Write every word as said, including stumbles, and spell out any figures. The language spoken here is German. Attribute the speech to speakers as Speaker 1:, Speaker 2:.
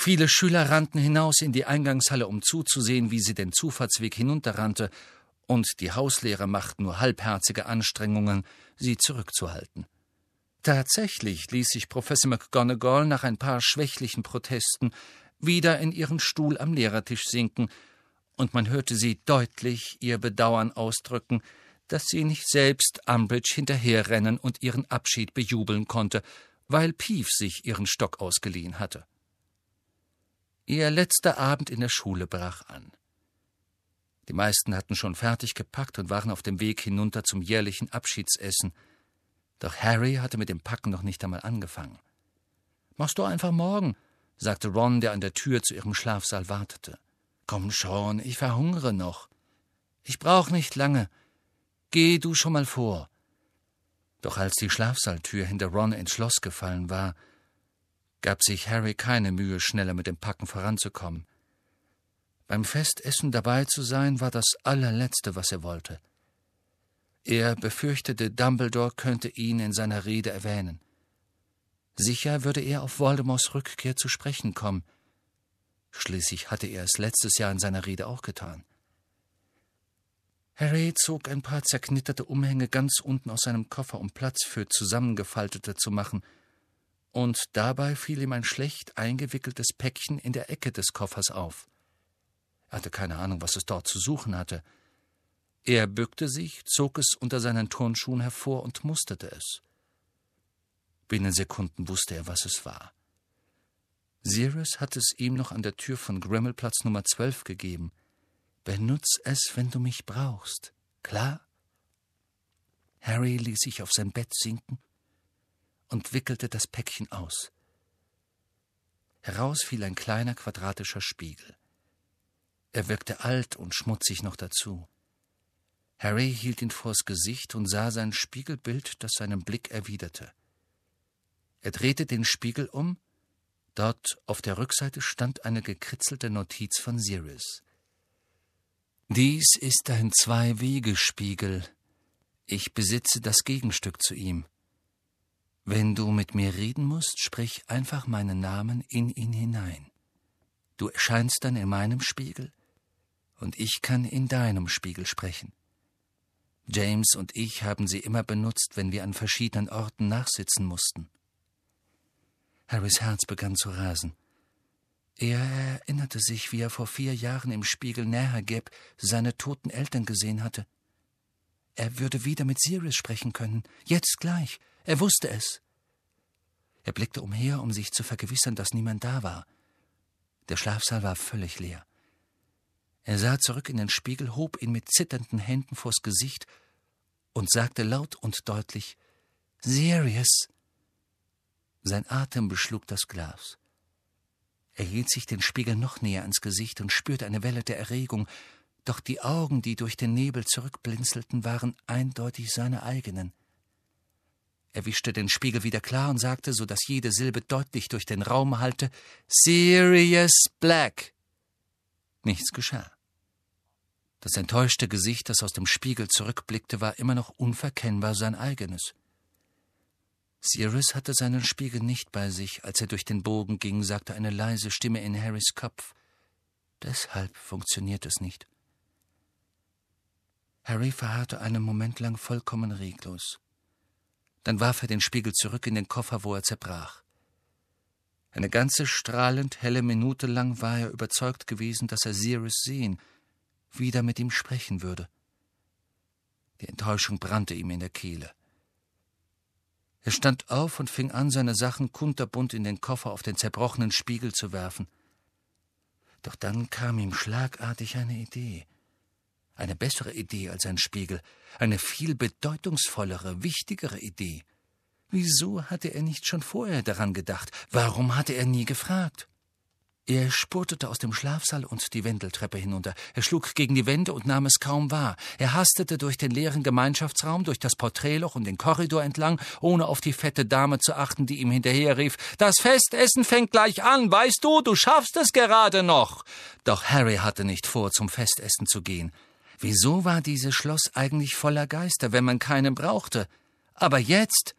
Speaker 1: Viele Schüler rannten hinaus in die Eingangshalle, um zuzusehen, wie sie den Zufahrtsweg hinunterrannte, und die Hauslehrer machten nur halbherzige Anstrengungen, sie zurückzuhalten. Tatsächlich ließ sich Professor McGonagall nach ein paar schwächlichen Protesten wieder in ihren Stuhl am Lehrertisch sinken, und man hörte sie deutlich ihr Bedauern ausdrücken, dass sie nicht selbst Umbridge hinterherrennen und ihren Abschied bejubeln konnte, weil Peeves sich ihren Stock ausgeliehen hatte. Ihr letzter Abend in der Schule brach an. Die meisten hatten schon fertig gepackt und waren auf dem Weg hinunter zum jährlichen Abschiedsessen. Doch Harry hatte mit dem Packen noch nicht einmal angefangen. »Machst du einfach morgen«, sagte Ron, der an der Tür zu ihrem Schlafsaal wartete. »Komm schon, ich verhungere noch.« »Ich brauch nicht lange. Geh du schon mal vor.« Doch als die Schlafsaaltür hinter Ron ins Schloss gefallen war, gab sich Harry keine Mühe, schneller mit dem Packen voranzukommen. Beim Festessen dabei zu sein, war das allerletzte, was er wollte. Er befürchtete, Dumbledore könnte ihn in seiner Rede erwähnen. Sicher würde er auf Voldemorts Rückkehr zu sprechen kommen. Schließlich hatte er es letztes Jahr in seiner Rede auch getan. Harry zog ein paar zerknitterte Umhänge ganz unten aus seinem Koffer, um Platz für zusammengefaltete zu machen, und dabei fiel ihm ein schlecht eingewickeltes Päckchen in der Ecke des Koffers auf. Er hatte keine Ahnung, was es dort zu suchen hatte. Er bückte sich, zog es unter seinen Turnschuhen hervor und musterte es. Binnen Sekunden wusste er, was es war. Sirius hatte es ihm noch an der Tür von Grimmelplatz Nummer zwölf gegeben. »Benutz es, wenn du mich brauchst. Klar?« Harry ließ sich auf sein Bett sinken und wickelte das Päckchen aus. Heraus fiel ein kleiner quadratischer Spiegel. Er wirkte alt und schmutzig noch dazu. Harry hielt ihn vors Gesicht und sah sein Spiegelbild, das seinen Blick erwiderte. Er drehte den Spiegel um. Dort auf der Rückseite stand eine gekritzelte Notiz von Sirius. »Dies ist ein Zwei-Wege-Spiegel. Ich besitze das Gegenstück zu ihm. Wenn du mit mir reden musst, sprich einfach meinen Namen in ihn hinein. Du erscheinst dann in meinem Spiegel, und ich kann in deinem Spiegel sprechen. James und ich haben sie immer benutzt, wenn wir an verschiedenen Orten nachsitzen mussten.« Harrys Herz begann zu rasen. Er erinnerte sich, wie er vor vier Jahren im Spiegel Nähergeb seine toten Eltern gesehen hatte. Er würde wieder mit Sirius sprechen können, jetzt gleich. Er wusste es. Er blickte umher, um sich zu vergewissern, dass niemand da war. Der Schlafsaal war völlig leer. Er sah zurück in den Spiegel, hob ihn mit zitternden Händen vors Gesicht und sagte laut und deutlich, »Sirius!« Sein Atem beschlug das Glas. Er hielt sich den Spiegel noch näher ans Gesicht und spürte eine Welle der Erregung, doch die Augen, die durch den Nebel zurückblinzelten, waren eindeutig seine eigenen. Er wischte den Spiegel wieder klar und sagte, so dass jede Silbe deutlich durch den Raum hallte, »Sirius Black!« Nichts geschah. Das enttäuschte Gesicht, das aus dem Spiegel zurückblickte, war immer noch unverkennbar sein eigenes. Sirius hatte seinen Spiegel nicht bei sich. Als er durch den Bogen ging, sagte eine leise Stimme in Harrys Kopf. Deshalb funktioniert es nicht. Harry verharrte einen Moment lang vollkommen reglos. Dann warf er den Spiegel zurück in den Koffer, wo er zerbrach. Eine ganze strahlend helle Minute lang war er überzeugt gewesen, dass er Sirius sehen, wieder mit ihm sprechen würde. Die Enttäuschung brannte ihm in der Kehle. Er stand auf und fing an, seine Sachen kunterbunt in den Koffer auf den zerbrochenen Spiegel zu werfen. Doch dann kam ihm schlagartig eine Idee. Eine bessere Idee als ein Spiegel, eine viel bedeutungsvollere, wichtigere Idee. Wieso hatte er nicht schon vorher daran gedacht? Warum hatte er nie gefragt? Er spurtete aus dem Schlafsaal und die Wendeltreppe hinunter. Er schlug gegen die Wände und nahm es kaum wahr. Er hastete durch den leeren Gemeinschaftsraum, durch das Porträtloch und den Korridor entlang, ohne auf die fette Dame zu achten, die ihm hinterherrief, »Das Festessen fängt gleich an, weißt du, du schaffst es gerade noch!« Doch Harry hatte nicht vor, zum Festessen zu gehen. Wieso war dieses Schloss eigentlich voller Geister, wenn man keinen brauchte? Aber jetzt